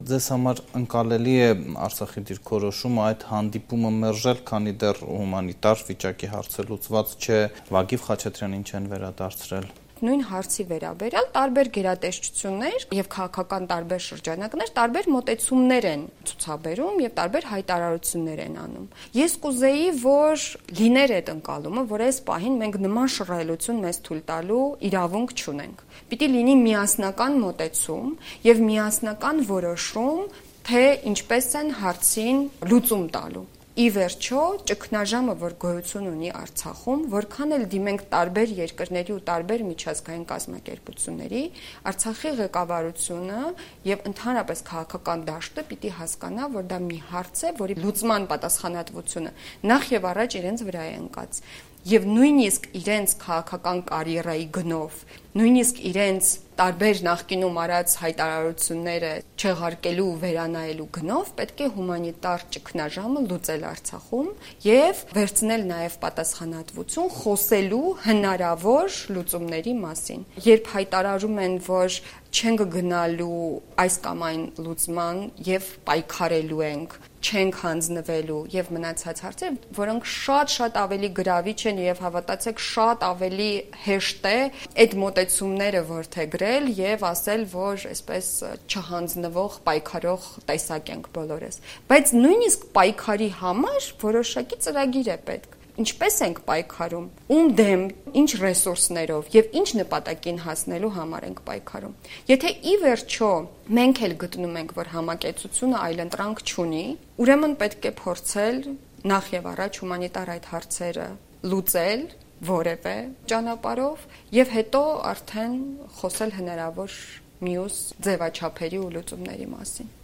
Ձեզ համար ընկալելի է Արցախի դիրքորոշումը այդ հանդիպումը մերժել, քանի դեռ հումանիտար վիճակի հարցը լուծված չէ, Վագիվ Խաչատրյանին չեն վերադարձրել։ Նույն հարցի վերաբերյալ տարբեր գերատեսչություններ եւ քաղաքական տարբեր շրջանակներ տարբեր մոտեցումներ են ցուցաբերում եւ տարբեր հայտարարություններ են անում։ Ես կուզեի, որ լիներ այդ ընկալումը, որ այս պահին մենք նման շռայլություն մեզ թույլ տալու իրավունք չունենք։ Պիտի լինի միասնական մոտեցում եւ միասնական որոշում, թե ինչպես են հարցին լուծում տալու։ Ի վերջո, ճգնաժամը, որ գոյություն ունի Արցախում, որքան էլ դիմենք տարբեր երկրների ու տարբեր միջազգային կազմակերպությունների, Արցախի ղեկավարությունը եւ ընդհանրապես քաղաքական դաշտը պիտի հասկանա, որ դա մի հարց է, որի լուծման պատասխանատվությունը նախ եւ առաջ իրենց վրա է ընկած։ Եվ նույնիսկ իրենց քաղաքական կարիերայի գնով, նույնիսկ իրենց տարբեր նախկինում արած հայտարարությունները չեղարկելու ու վերանայելու գնով պետք է հումանիտար ճգնաժամը լուծել Արցախում եւ վերցնել նաեւ պատասխանատվություն խոսելու հնարավոր լուծումների մասին։ Երբ հայտարարում են, որ չենք գնալու այս կամ այն լուծման եւ պայքարելու ենք, չենք հանձնվելու եւ մնացած հարցեր, որոնք շատ ավելի գրավիչ են եւ հավատացեք շատ ավելի հեշտ է այդ մոտեցումները որդեգրել եւ ասել, որ այսպես չհանձնվող, պայքարող տեսակ ենք բոլորս։ Բայց նույնիսկ պայքարի համար որոշակի ծրագիր է պետք։ Ինչպես ենք պայքարում, ում դեմ, ինչ ռեսուրսներով եւ ինչ նպատակին հասնելու համար ենք պայքարում։ Եթե ի վերջո մենք էլ գտնում ենք, որ համակեցությունը այլընտրանք չունի, ուրեմն պետք է փորձել նախ եւ առաջ հումանիտար այդ հարցերը լուծել որևէ ճանապարհով եւ հետո արդեն խոսել հնարավոր մյուս ձևաչափերի ու լուծումների մասին։